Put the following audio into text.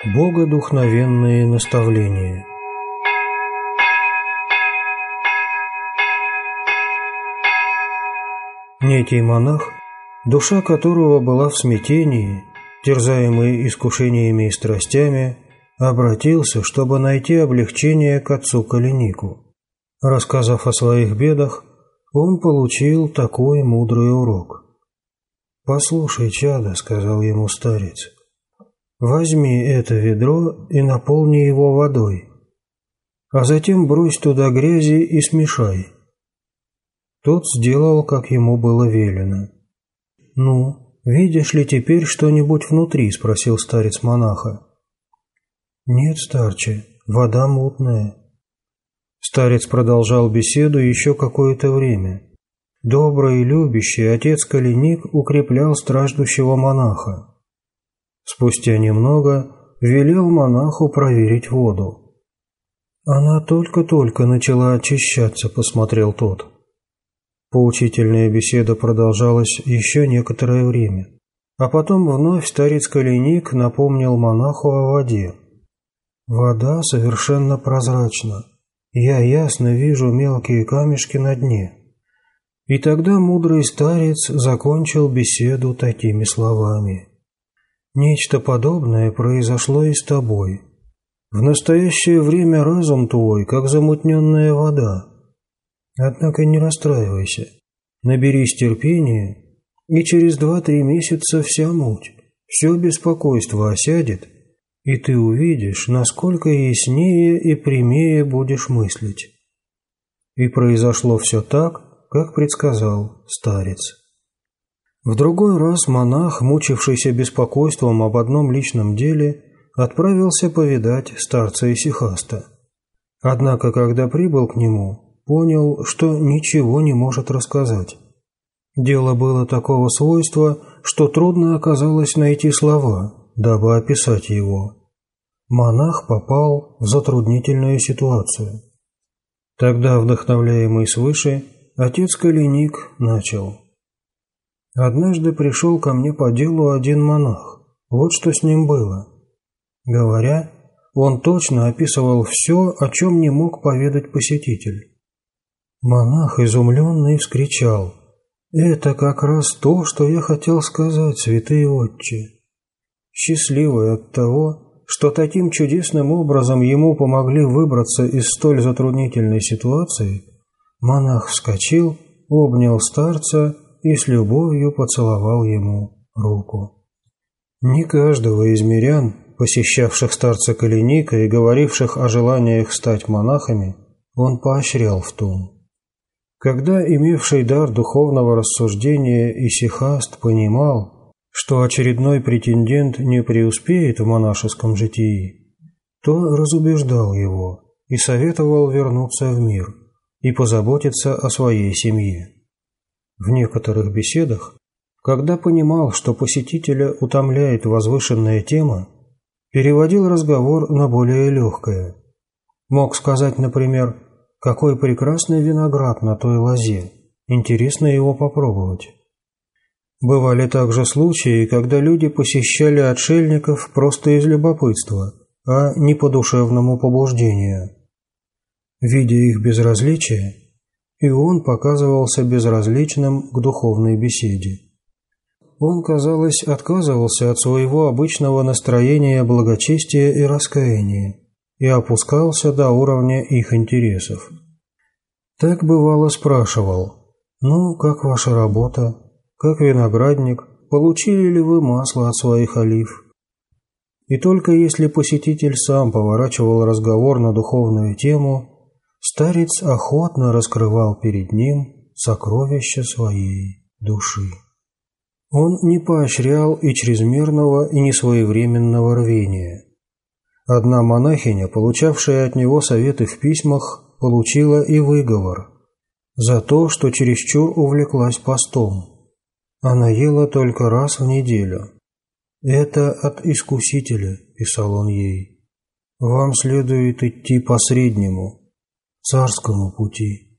Богодухновенные наставления. Некий монах, душа которого была в смятении, терзаемый искушениями и страстями, обратился, чтобы найти облегчение к отцу Каленику. Рассказав о своих бедах, он получил такой мудрый урок. «Послушай, чадо, — сказал ему старец, — возьми это ведро и наполни его водой, а затем брось туда грязи и смешай». Тот сделал, как ему было велено. «Ну, видишь ли теперь что-нибудь внутри?» — спросил старец монаха. «Нет, старче, вода мутная». Старец продолжал беседу еще какое-то время. Добрый и любящий отец Каленик укреплял страждущего монаха. Спустя немного велел монаху проверить воду. «Она только-только начала очищаться», — посмотрел тот. Поучительная беседа продолжалась еще некоторое время, а потом вновь старец Каленик напомнил монаху о воде. «Вода совершенно прозрачна, я ясно вижу мелкие камешки на дне». И тогда мудрый старец закончил беседу такими словами. «Нечто подобное произошло и с тобой. В настоящее время разум твой, как замутненная вода. Однако не расстраивайся, наберись терпения, и через 2-3 месяца вся муть, все беспокойство осядет, и ты увидишь, насколько яснее и прямее будешь мыслить». И произошло все так, как предсказал старец. В другой раз монах, мучившийся беспокойством об одном личном деле, отправился повидать старца Исихаста. Однако, когда прибыл к нему, понял, что ничего не может рассказать. Дело было такого свойства, что трудно оказалось найти слова, дабы описать его. Монах попал в затруднительную ситуацию. Тогда, вдохновляемый свыше, отец Каленик начал. «Однажды пришел ко мне по делу один монах. Вот что с ним было. Говоря, он точно описывал все, о чем не мог поведать посетитель. Монах, изумленный, вскричал: «Это как раз то, что я хотел сказать, святые отче». Счастливый от того, что таким чудесным образом ему помогли выбраться из столь затруднительной ситуации, монах вскочил, обнял старца и с любовью поцеловал ему руку. Не каждого из мирян, посещавших старца Каленика и говоривших о желаниях стать монахами, он поощрял в том. Когда имевший дар духовного рассуждения Исихаст понимал, что очередной претендент не преуспеет в монашеском житии, то разубеждал его и советовал вернуться в мир и позаботиться о своей семье. В некоторых беседах, когда понимал, что посетителя утомляет возвышенная тема, переводил разговор на более легкое. Мог сказать, например: «Какой прекрасный виноград на той лозе, интересно его попробовать». Бывали также случаи, когда люди посещали отшельников просто из любопытства, а не по душевному побуждению. Видя их безразличие, и он показывался безразличным к духовной беседе. Он, казалось, отказывался от своего обычного настроения благочестия и раскаяния и опускался до уровня их интересов. Так бывало спрашивал: «Ну, как ваша работа? Как виноградник? Получили ли вы масло от своих олив?» И только если посетитель сам поворачивал разговор на духовную тему, старец охотно раскрывал перед ним сокровища своей души. Он не поощрял и чрезмерного, и несвоевременного рвения. Одна монахиня, получавшая от него советы в письмах, получила и выговор за то, что чересчур увлеклась постом. Она ела только раз в неделю. «Это от искусителя», – писал он ей. «Вам следует идти по среднему, царскому пути».